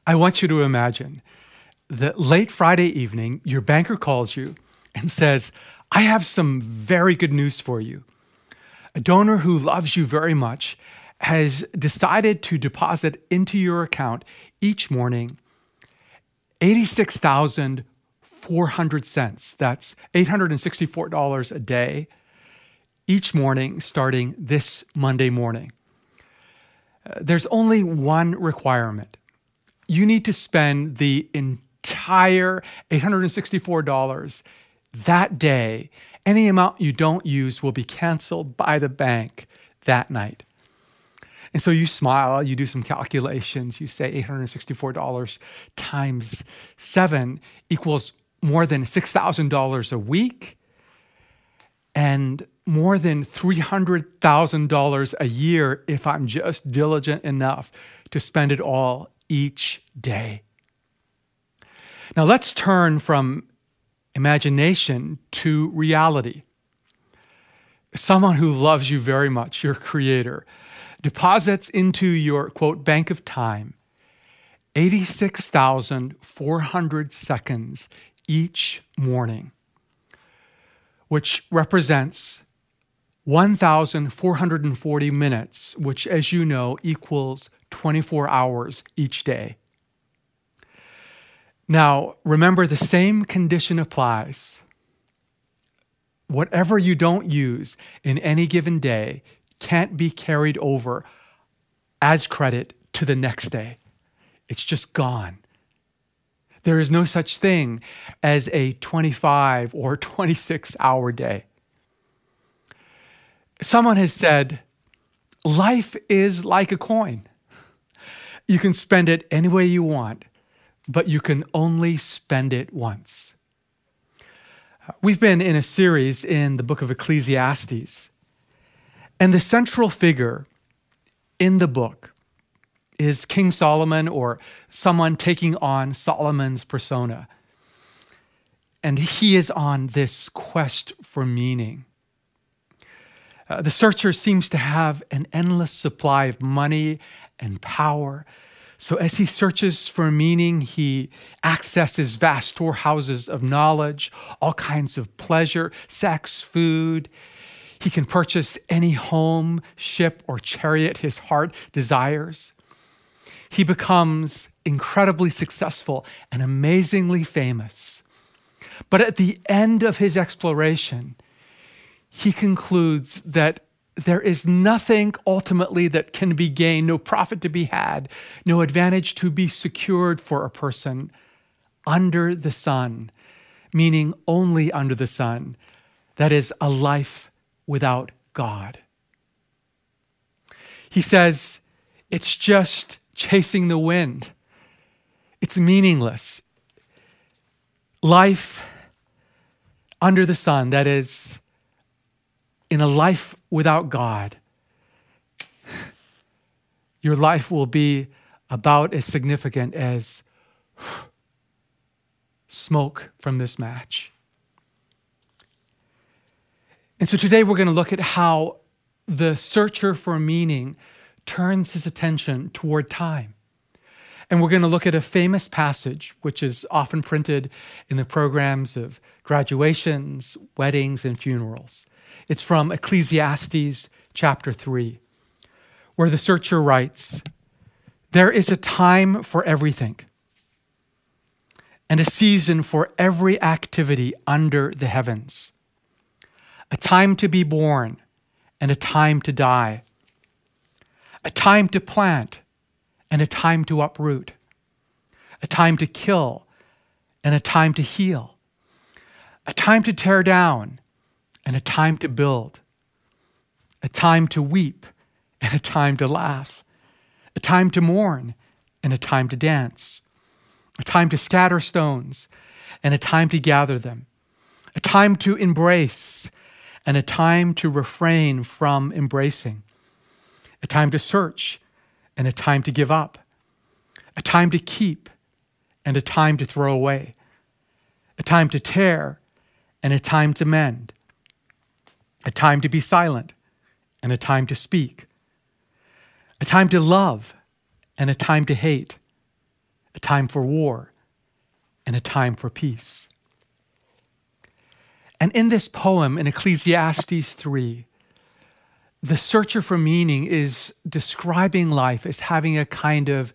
I want you to imagine that late Friday evening, your banker calls you and says, I have some very good news for you. A donor who loves you very much has decided to deposit into your account each morning $86,400. That's $864 a day each morning starting this Monday morning. There's only one requirement. You need to spend the entire $864 that day. Any amount you don't use will be canceled by the bank that night. And so you smile, you do some calculations, you say $864 times 7 equals more than $6,000 a week and more than $300,000 a year if I'm just diligent enough to spend it all each day. Now let's turn from imagination to reality. Someone who loves you very much, your creator, deposits into your, quote, bank of time 86,400 seconds each morning, which represents 1,440 minutes, which, as you know, equals 24 hours each day. Now, remember, the same condition applies. Whatever you don't use in any given day can't be carried over as credit to the next day. It's just gone. There is no such thing as a 25 or 26-hour day. Someone has said, life is like a coin. You can spend it any way you want, but you can only spend it once. We've been in a series in the book of Ecclesiastes, and the central figure in the book is King Solomon, or someone taking on Solomon's persona. And he is on this quest for meaning. The searcher seems to have an endless supply of money and power. So as he searches for meaning, he accesses vast storehouses of knowledge, all kinds of pleasure, sex, food. He can purchase any home, ship, or chariot his heart desires. He becomes incredibly successful and amazingly famous. But at the end of his exploration, he concludes that there is nothing ultimately that can be gained, no profit to be had, no advantage to be secured for a person under the sun, meaning only under the sun. That is a life without God. He says, it's just chasing the wind. It's meaningless. Life under the sun, that is, in a life without God, your life will be about as significant as smoke from this match. And so today we're going to look at how the searcher for meaning turns his attention toward time. And we're going to look at a famous passage, which is often printed in the programs of graduations, weddings, and funerals. It's from Ecclesiastes chapter 3, where the searcher writes, "There is a time for everything, and a season for every activity under the heavens. A time to be born and a time to die. A time to plant and a time to uproot. A time to kill and a time to heal. A time to tear down and a time to build. A time to weep and a time to laugh. A time to mourn and a time to dance. A time to scatter stones and a time to gather them. A time to embrace and a time to refrain from embracing. A time to search and a time to give up. A time to keep and a time to throw away. A time to tear and a time to mend. A time to be silent and a time to speak. A time to love and a time to hate. A a time for war, and a time for peace. And in this poem, in Ecclesiastes 3, the searcher for meaning is describing life as having a kind of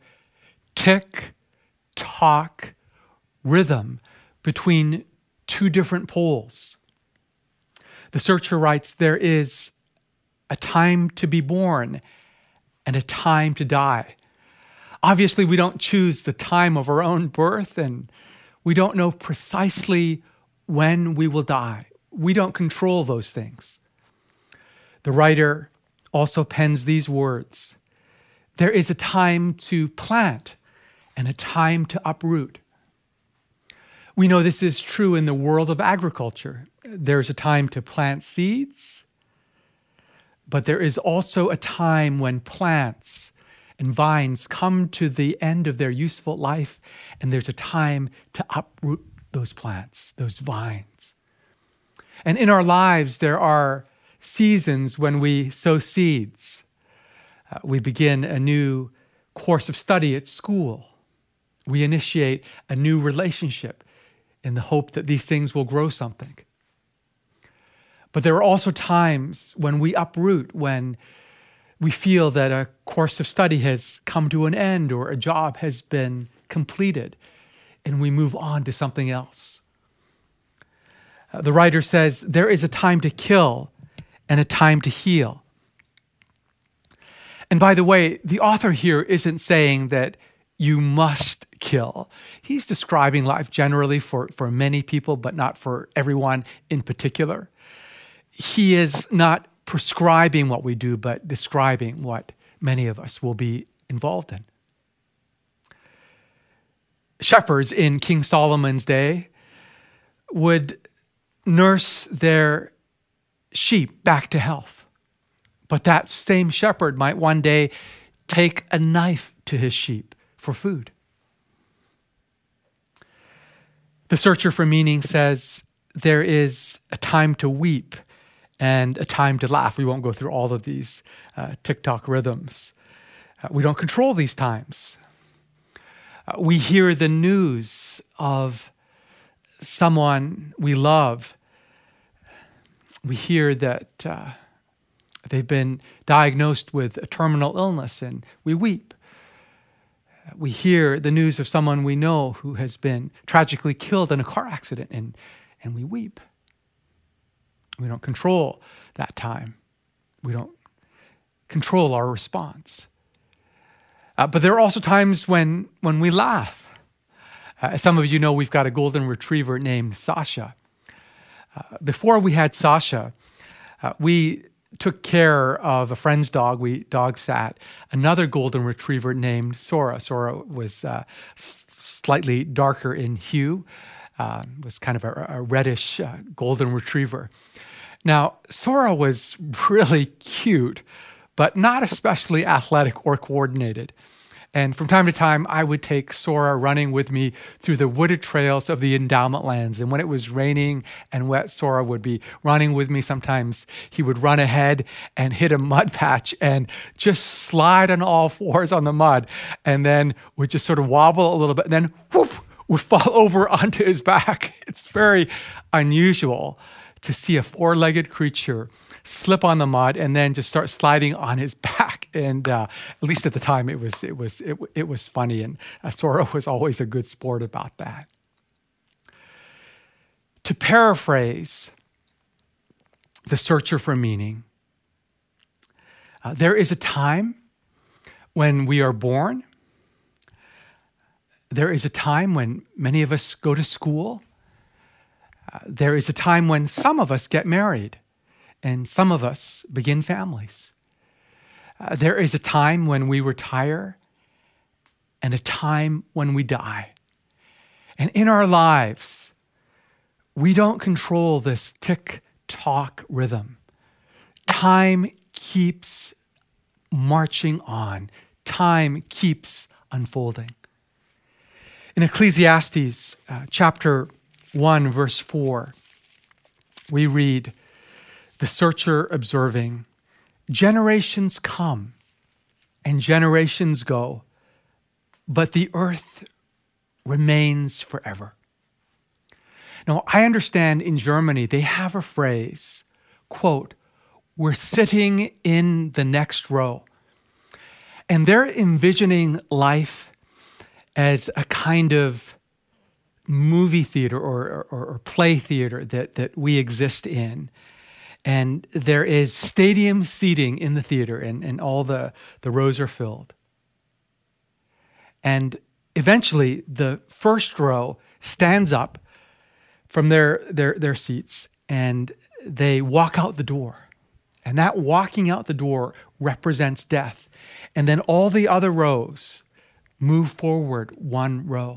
tick-tock rhythm between two different poles. The searcher writes, there is a time to be born and a time to die. Obviously, we don't choose the time of our own birth, and we don't know precisely when we will die. We don't control those things. The writer also pens these words: there is a time to plant and a time to uproot. We know this is true in the world of agriculture. There's a time to plant seeds, but there is also a time when plants and vines come to the end of their useful life, and there's a time to uproot those plants, those vines. And in our lives, there are seasons when we sow seeds. We begin a new course of study at school. We initiate a new relationship in the hope that these things will grow something. But there are also times when we uproot, when we feel that a course of study has come to an end or a job has been completed, and we move on to something else. The writer says, there is a time to kill and a time to heal. And by the way, the author here isn't saying that you must kill. He's describing life generally for many people, but not for everyone in particular. He is not prescribing what we do, but describing what many of us will be involved in. Shepherds in King Solomon's day would nurse their sheep back to health. But that same shepherd might one day take a knife to his sheep for food. The searcher for meaning says there is a time to weep and a time to laugh. We won't go through all of these TikTok rhythms. We don't control these times. We hear the news of someone we love. We hear that they've been diagnosed with a terminal illness, and we weep. We hear the news of someone we know who has been tragically killed in a car accident, and we weep. We don't control that time. We don't control our response. But there are also times when we laugh. As some of you know, we've got a golden retriever named Sasha. Before we had Sasha, we took care of a friend's dog. We dog sat another golden retriever named Sora. Sora was slightly darker in hue, was kind of a reddish golden retriever. Now, Sora was really cute, but not especially athletic or coordinated. And from time to time, I would take Sora running with me through the wooded trails of the endowment lands. And when it was raining and wet, Sora would be running with me. Sometimes he would run ahead and hit a mud patch and just slide on all fours on the mud, and then would just sort of wobble a little bit, and then whoop, would fall over onto his back. It's very unusual to see a four-legged creature slip on the mud and then just start sliding on his back. And at least at the time, it was funny, and Sora was always a good sport about that. To paraphrase the searcher for meaning, there is a time when we are born. There is a time when many of us go to school. There is a time when some of us get married and some of us begin families. There is a time when we retire and a time when we die. And in our lives, we don't control this tick-tock rhythm. Time keeps marching on. Time keeps unfolding. In Ecclesiastes chapter 1, verse 4, we read, the searcher observing, generations come and generations go, but the earth remains forever. Now, I understand in Germany, they have a phrase, quote, "We're sitting in the next row." And they're envisioning life as a kind of movie theater or play theater that we exist in. And there is stadium seating in the theater, and all the rows are filled. And eventually, the first row stands up from their seats, and they walk out the door. And that walking out the door represents death. And then all the other rows move forward one row.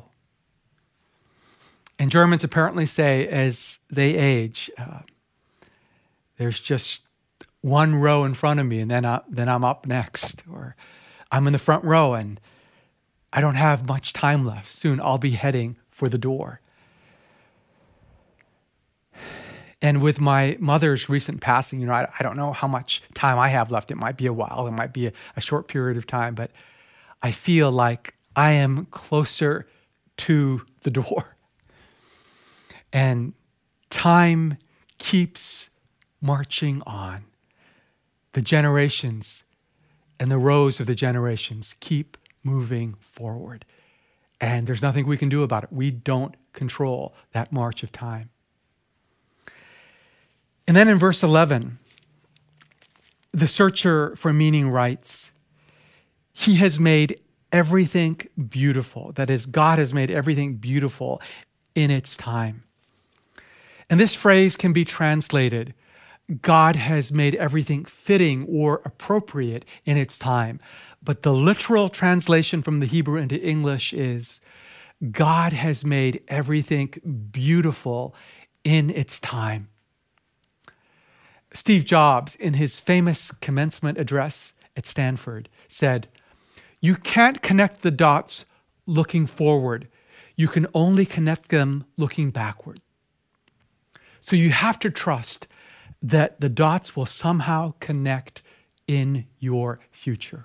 And Germans apparently say, as they age, there's just one row in front of me, and then I'm up next. Or I'm in the front row, and I don't have much time left. Soon I'll be heading for the door. And with my mother's recent passing, I don't know how much time I have left. It might be a while. It might be a short period of time. But I feel like I am closer to the door. And time keeps marching on. The generations and the rows of the generations keep moving forward. And there's nothing we can do about it. We don't control that march of time. And then in verse 11, the searcher for meaning writes, "He has made everything beautiful." That is, God has made everything beautiful in its time. And this phrase can be translated, God has made everything fitting or appropriate in its time. But the literal translation from the Hebrew into English is, God has made everything beautiful in its time. Steve Jobs, in his famous commencement address at Stanford, said, "You can't connect the dots looking forward. You can only connect them looking backward." So you have to trust that the dots will somehow connect in your future.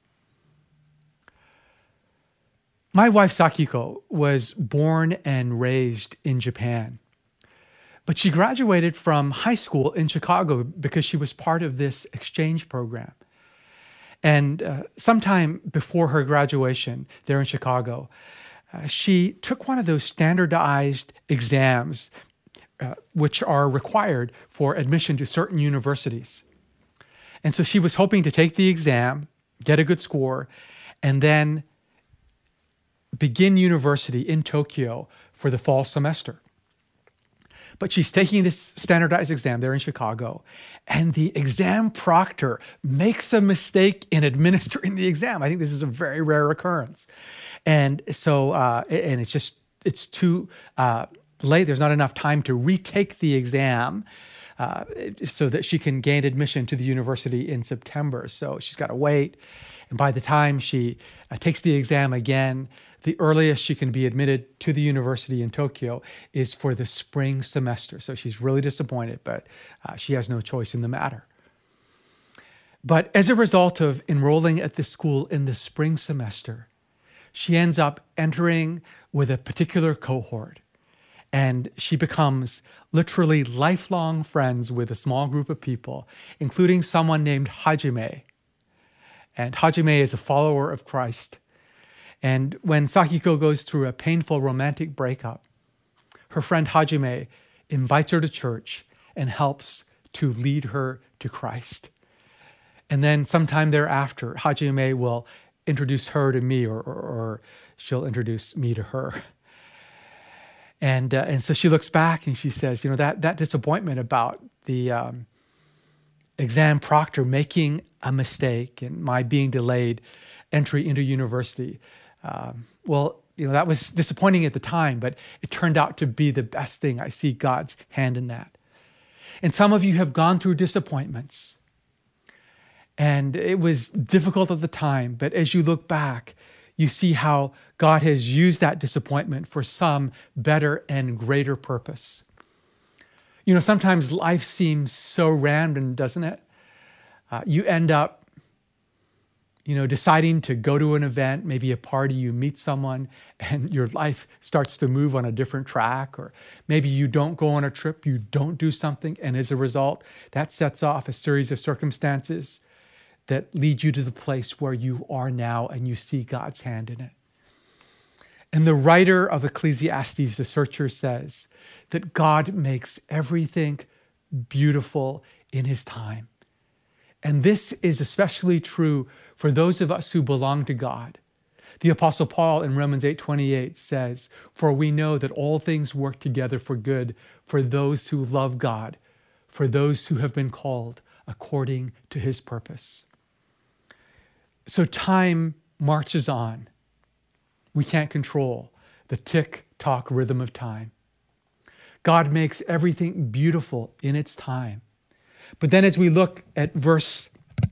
My wife, Sakiko, was born and raised in Japan. But she graduated from high school in Chicago because she was part of this exchange program. And sometime before her graduation there in Chicago, she took one of those standardized exams which are required for admission to certain universities. And so she was hoping to take the exam, get a good score, and then begin university in Tokyo for the fall semester. But she's taking this standardized exam there in Chicago, and the exam proctor makes a mistake in administering the exam. I think this is a very rare occurrence. And so, and it's too late. There's not enough time to retake the exam so that she can gain admission to the university in September. So she's got to wait. And by the time she takes the exam again, the earliest she can be admitted to the university in Tokyo is for the spring semester. So she's really disappointed, but she has no choice in the matter. But as a result of enrolling at this school in the spring semester, she ends up entering with a particular cohort. And she becomes literally lifelong friends with a small group of people, including someone named Hajime. And Hajime is a follower of Christ. And when Sakiko goes through a painful romantic breakup, her friend Hajime invites her to church and helps to lead her to Christ. And then sometime thereafter, Hajime will introduce her to me, or she'll introduce me to her. And so she looks back and she says, that disappointment about the exam proctor making a mistake and my being delayed entry into university, that was disappointing at the time, but it turned out to be the best thing. I see God's hand in that. And some of you have gone through disappointments, and it was difficult at the time, but as you look back, you see how God has used that disappointment for some better and greater purpose. Sometimes life seems so random, doesn't it? You end up deciding to go to an event, maybe a party, you meet someone and your life starts to move on a different track, or maybe you don't go on a trip, you don't do something, and as a result, that sets off a series of circumstances that lead you to the place where you are now and you see God's hand in it. And the writer of Ecclesiastes, the searcher, says that God makes everything beautiful in his time. And this is especially true for those of us who belong to God. The Apostle Paul in Romans 8:28 says, "For we know that all things work together for good for those who love God, for those who have been called according to his purpose." So time marches on. We can't control the tick-tock rhythm of time. God makes everything beautiful in its time. But then as we look at verse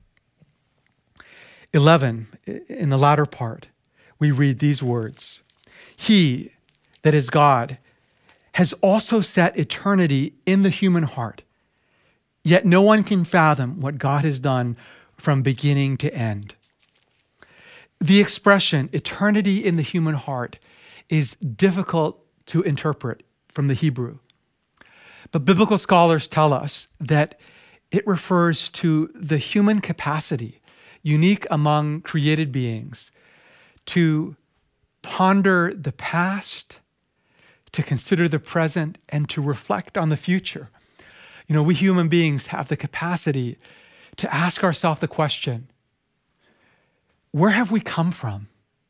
11, in the latter part, we read these words: "He, that is God, has also set eternity in the human heart, yet no one can fathom what God has done from beginning to end." The expression eternity in the human heart is difficult to interpret from the Hebrew. But biblical scholars tell us that it refers to the human capacity, unique among created beings, to ponder the past, to consider the present, and to reflect on the future. We human beings have the capacity to ask ourselves the question, where have we come from?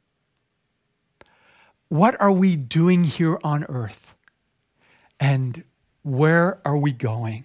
What are we doing here on earth? And where are we going?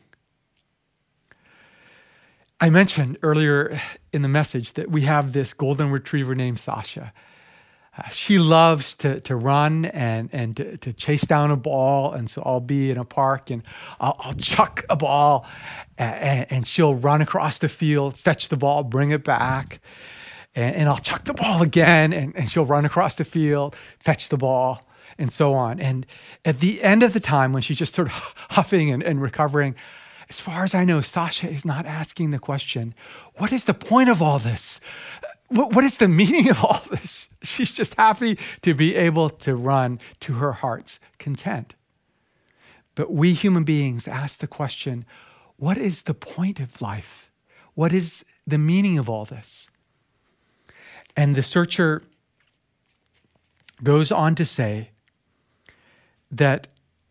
I mentioned earlier in the message that we have this golden retriever named Sasha. She loves to run and to chase down a ball. And so I'll be in a park and I'll chuck a ball and she'll run across the field, fetch the ball, bring it back. And I'll chuck the ball again and she'll run across the field, fetch the ball, and so on. And at the end of the time, when she's just sort of huffing and recovering, as far as I know, Sasha is not asking the question, what is the point of all this? What is the meaning of all this? She's just happy to be able to run to her heart's content. But we human beings ask the question, what is the point of life? What is the meaning of all this? And the searcher goes on to say that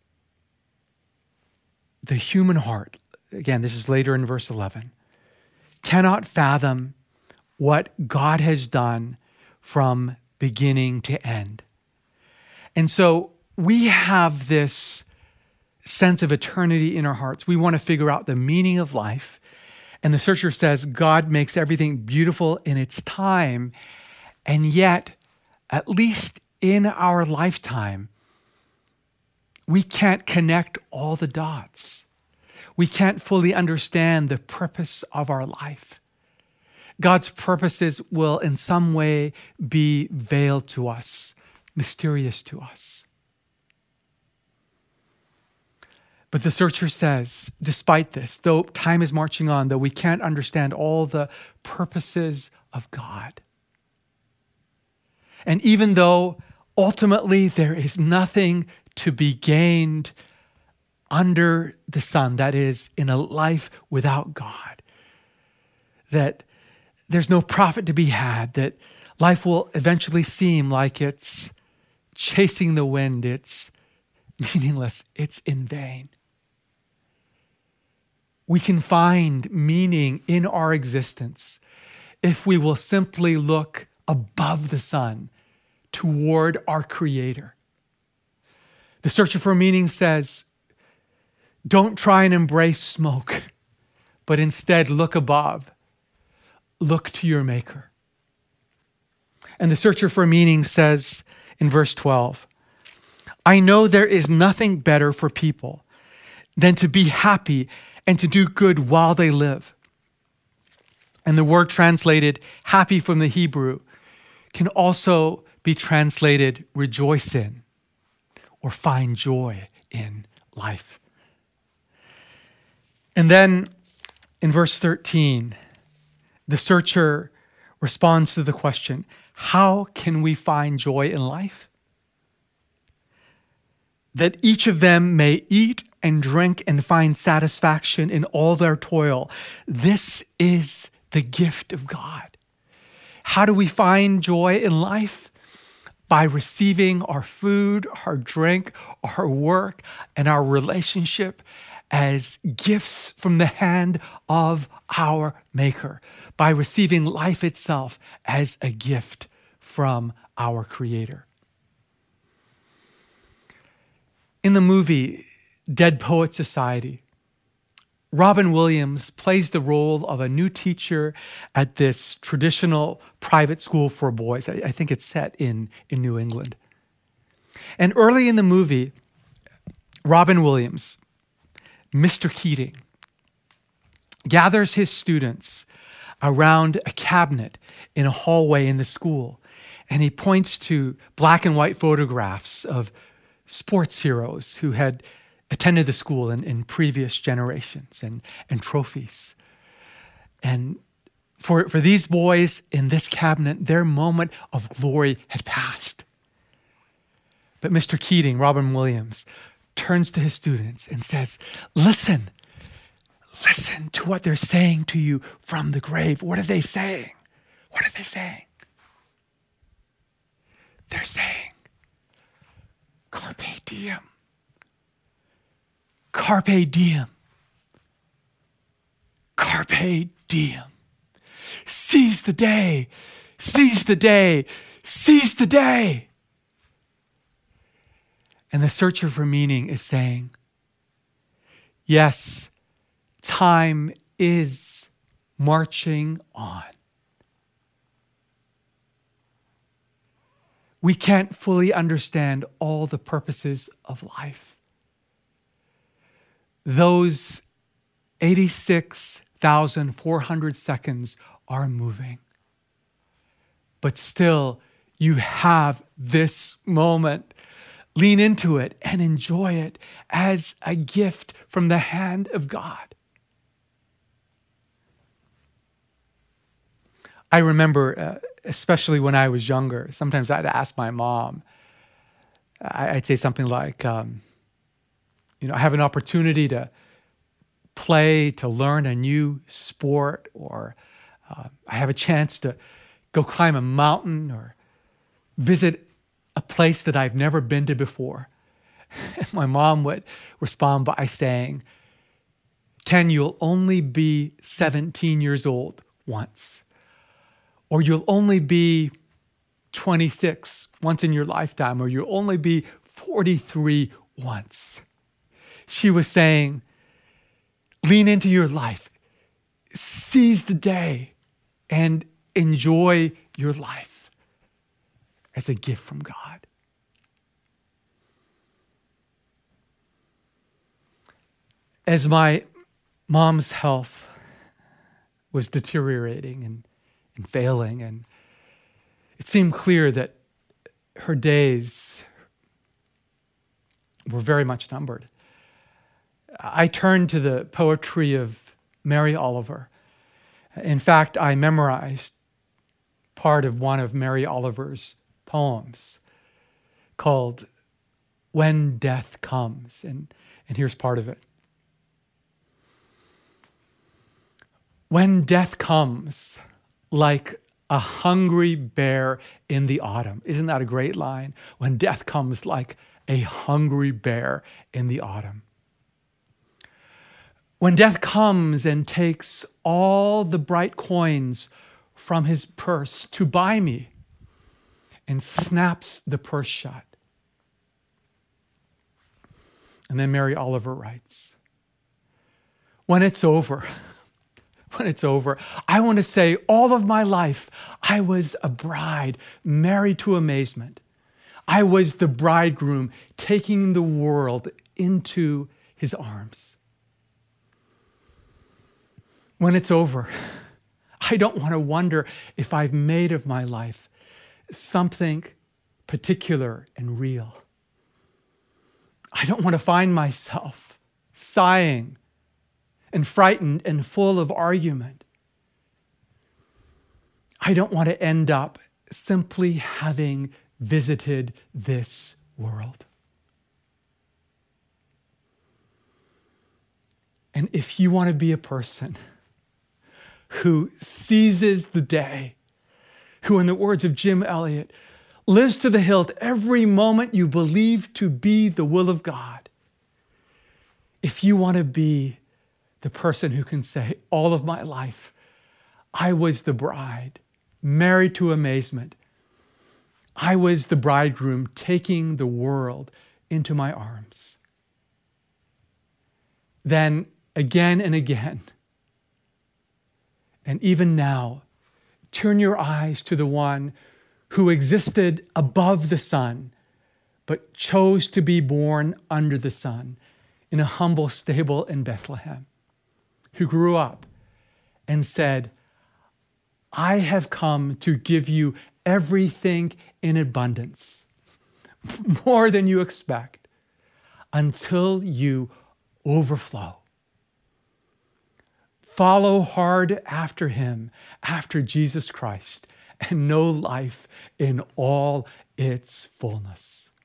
the human heart, again, this is later in verse 11, cannot fathom what God has done from beginning to end. And so we have this sense of eternity in our hearts. We want to figure out the meaning of life. And the searcher says God makes everything beautiful in its time. And yet, at least in our lifetime, we can't connect all the dots. We can't fully understand the purpose of our life. God's purposes will in some way be veiled to us, mysterious to us. But the searcher says, despite this, though time is marching on, though we can't understand all the purposes of God, and even though ultimately there is nothing to be gained under the sun, that is, in a life without God, that there's no profit to be had, that life will eventually seem like it's chasing the wind, it's meaningless, it's in vain. We can find meaning in our existence if we will simply look above the sun toward our Creator. The searcher for meaning says, don't try and embrace smoke, but instead look above. Look to your Maker. And the searcher for meaning says in verse 12, I know there is nothing better for people than to be happy and to do good while they live. And the word translated happy from the Hebrew can also be translated rejoice in or find joy in life. And then in verse 13, the searcher responds to the question, how can we find joy in life? That each of them may eat and drink and find satisfaction in all their toil. This is the gift of God. How do we find joy in life? By receiving our food, our drink, our work, and our relationship as gifts from the hand of our Maker. By receiving life itself as a gift from our Creator. In the movie Dead Poets Society, Robin Williams plays the role of a new teacher at this traditional private school for boys. I think it's set in New England. And early in the movie, Robin Williams, Mr. Keating, gathers his students around a cabinet in a hallway in the school. And he points to black and white photographs of sports heroes who had attended the school in previous generations and trophies. And for these boys in this cabinet, their moment of glory had passed. But Mr. Keating, Robin Williams, turns to his students and says, listen to what they're saying to you from the grave. What are they saying? What are they saying? They're saying, carpe diem. Carpe diem. Carpe diem. Seize the day. Seize the day. Seize the day. And the searcher for meaning is saying, yes, time is marching on. We can't fully understand all the purposes of life. Those 86,400 seconds are moving. But still, you have this moment. Lean into it and enjoy it as a gift from the hand of God. I remember, especially when I was younger, sometimes I'd ask my mom, I'd say something like, I have an opportunity to play, to learn a new sport, or I have a chance to go climb a mountain or visit a place that I've never been to before. And my mom would respond by saying, Ken, you'll only be 17 years old once. Or you'll only be 26 once in your lifetime, or you'll only be 43 once. She was saying, lean into your life, seize the day, and enjoy your life as a gift from God. As my mom's health was deteriorating and failing, and it seemed clear that her days were very much numbered, I turned to the poetry of Mary Oliver. In fact, I memorized part of one of Mary Oliver's poems called When Death Comes, and here's part of it. When death comes like a hungry bear in the autumn. Isn't that a great line? When death comes like a hungry bear in the autumn. When death comes and takes all the bright coins from his purse to buy me and snaps the purse shut. And then Mary Oliver writes, when it's over, I want to say all of my life, I was a bride married to amazement. I was the bridegroom taking the world into his arms. When it's over, I don't want to wonder if I've made of my life something particular and real. I don't want to find myself sighing and frightened and full of argument. I don't want to end up simply having visited this world. And if you want to be a person who seizes the day, who, in the words of Jim Elliot, lives to the hilt every moment you believe to be the will of God, if you want to be the person who can say, all of my life, I was the bride, married to amazement. I was the bridegroom taking the world into my arms. Then again and again, and even now, turn your eyes to the one who existed above the sun, but chose to be born under the sun in a humble stable in Bethlehem, who grew up and said, I have come to give you everything in abundance, more than you expect, until you overflow. Follow hard after him, after Jesus Christ, and know life in all its fullness.